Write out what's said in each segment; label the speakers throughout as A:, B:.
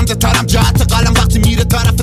A: خنده ترم جهت قلم وقتی میره طرف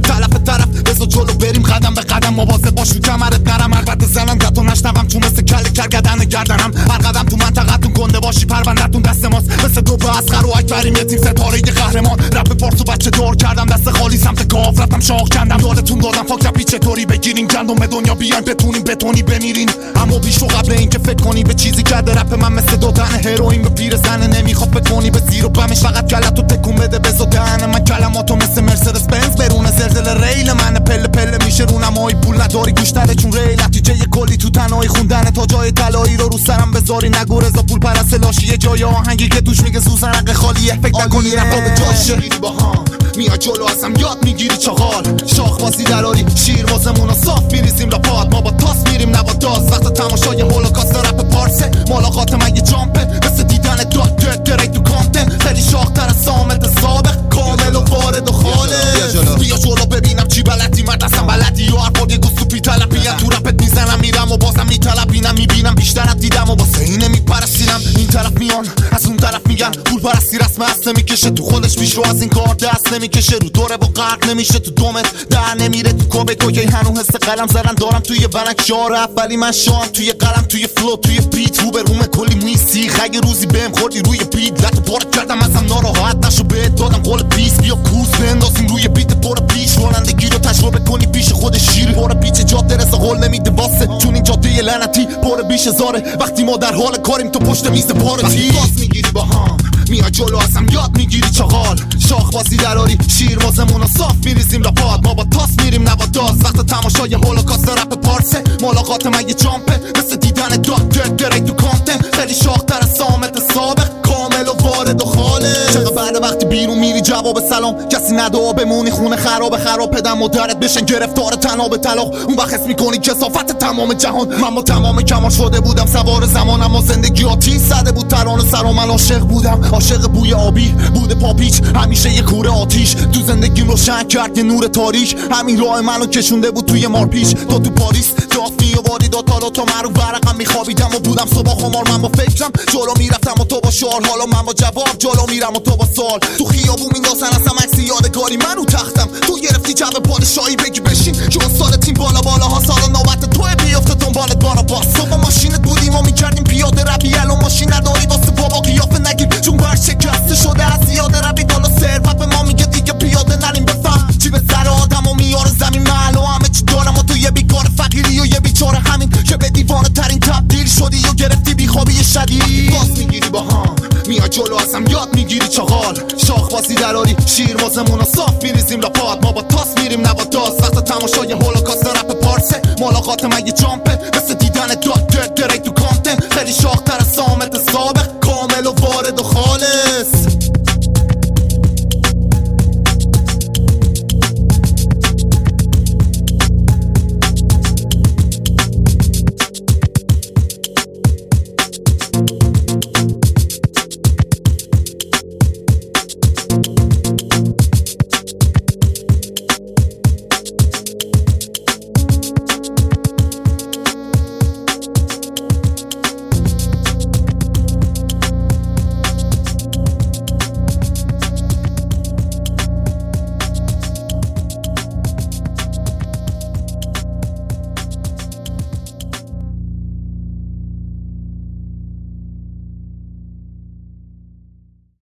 A: بزا جلو بریم قدم به قدم مواظب باش رو کمرت نرم البته زنندتو نشنوم چون مثل کله کرگدن گردنم هر قدم تو منطقتون گنده باشی پروندتون دست ماست مثل دو به اصغر و اکبریم یه تیم ستاره قهرمان رپ پارسو بچه دار کردم دست خالی سمت کاف رفتم شاخ کندم یادتون دادم فاک رپی چطوری بگیرین گندم دنیا بیاین بتونیم بتونی بمیرین اما بیشو قبل اینکه فکر کنی به چیزی کرده رپ من مثل دادن هروئین به پیرزن نمیخواد بتونی به زیر و بمش فقط کلتو تکون بده بزو دهن من کلماتو مثل مرسدس بنز برونه زلزله ریل من پله میشه رونمایی پول نداری گوش نده چون ریل نتیجه کلی تو تنهایی خوندن تا جای طلایی رو سرم بذاری نگو رضا پول پرست لاشیه جای آهنگی که توش میگه سوزنق خالیه فکر نکنی نفا به جاشه میری با هم میای جلو ازم یاد میگیری چاغال شاخ بازی دراری شیر واسمون صاف میریزیم لپات ما با تاس میریم نه با داز وقت تماشای هولوکاست رپ پارسه ملاقات من یه جامپه مثل دیدن داد درک تو کانتن خیلی شاختر از سامت سابق کامل و وارد و خالص بیا جلو ببینم چی بلدی مرد اصلا بلدی یا هر یه گوستو پی تلپیه تو رپت میزنم میرم و بازم میتلپینم میبینم بیشتر از دیدم و واسه اینه میپرستیدم این طرف میان از اون طرف میگن پول پرستی رسم اصل میکشه تو خودش پیش رو از این کار دست نمیکشه رو دوره و غرق نمیشه تو دومت در نمیره تو کوبه تو که هنو حس قلم زدن دارم توی بنک شار اولی من شام توی قلم توی فلو توی بیت رو به روم کلی میسی اگه روزی بهم خوردی روی بیت لطو پارک کردم ازم ناراحت نشو بهت دادم قول پیس بیا کوس بندازیم روی بیت پر پیش رانندگی رو تجربه کنی پیش خود شیر پر پیچ جاده رسا قول نمیده واسه چون این جاده لعنتی پر بیش هزاره وقتی ما در حال کاریم تو پشت میز پارتی باز میگیری با هم میای جلو ازم یاد میگیری چاغال شاخ بازی دراری شیر واسمون صاف میریزیم لپات ما با تاس میریم نه با داز وقت تماشای هولوکاست رپ پارسه ملاقات من یه جامپه مثل دیدن داد درک تو کانتن خیلی شاختر از سامت سابق کامل و وارد و خالص چقدر بعد وقتی بیرون میری جواب سلام کسی ندا بمونی خونه خراب پدر مادرت بشن گرفتار تناب طلاق اون وقت حس میکنی کثافت تمام جهان من با تمام کمال شده بودم سوار زمانم و زندگی آتیش زده بود ترانه سر و من عاشق بودم عاشق بوی آبی بوده پاپیچ همیشه یه کوره آتیش تو زندگیم روشن کرد یه نور تاریک همین راه منو کشونده بود توی مارپیچ تو پاریس دافتی و واری دو تا مرو برقم میخوابیدم و بودم صبح خمار من با فکرم جلو میرفتم و تو با شعار حالا من با جواب جلو میرم و تو با سوال تو خیابون میندازن اصلا عکس یادگاری منو تختم تو گرفتی جو پادشاهی بگی بشین که سال تیم بالا ها سال نوبت تو بیافته دنبالت بارا باس تو با ماشینت بودیم و میکردیم پیاده روی الان ماشین نداری واسه بابا قیافه نگیر چون بر شکسته شده از زیاده روی بالا ثروت به ما میگه دیگه پیاده نریم بفهم چی به سر آدم و میاره زمین محل و همه چی دارم و تو یه بیکار فقیری و یه بیچاره همین که به دیوانه ترین تبدیل شدی و گرفتی بیخوابی شدید باز میگیری با هم میای جلو ازم یاد میگیری چاغال شاخ بازی دراری شیر واسمون صاف میریزیم لپات ما با تاس میریم نه با داز وقت تماشای هولوکاست رپ پارسه ملاقات من یه جامپه